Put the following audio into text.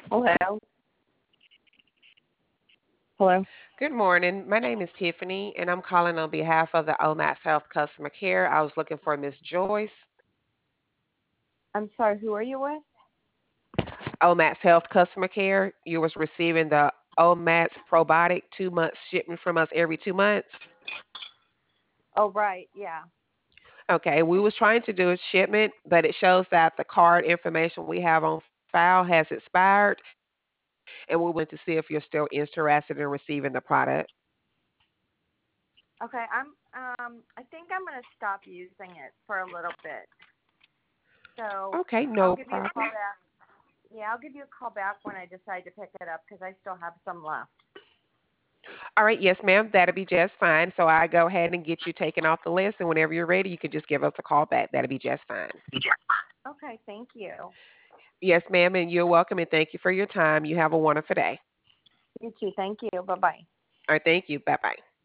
Hello. Hello. Good morning. My name is Tiffany, and I'm calling on behalf of the OMAS Health Customer Care. I was looking for Miss Joyce. I'm sorry, who are you with? OMAS Health Customer Care. You was receiving the OMAS Probiotic 2 months shipment from us every 2 months. Oh, right. Yeah. Okay, we was trying to do a shipment, but it shows that the card information we have on file has expired, and we wanted to see if you're still interested in receiving the product. Okay. I think I'm going to stop using it for a little bit. So Okay, I'll no give you a call problem. back. Yeah, I'll give you a call back when I decide to pick it up because I still have some left. All right, yes, ma'am, that'll be just fine. So I go ahead and get you taken off the list, and whenever you're ready, you can just give us a call back. That'll be just fine. Okay. Thank you. Yes, ma'am, and you're welcome, and thank you for your time. You have a wonderful day. You too. Thank you. Bye bye. All right, thank you. Bye bye.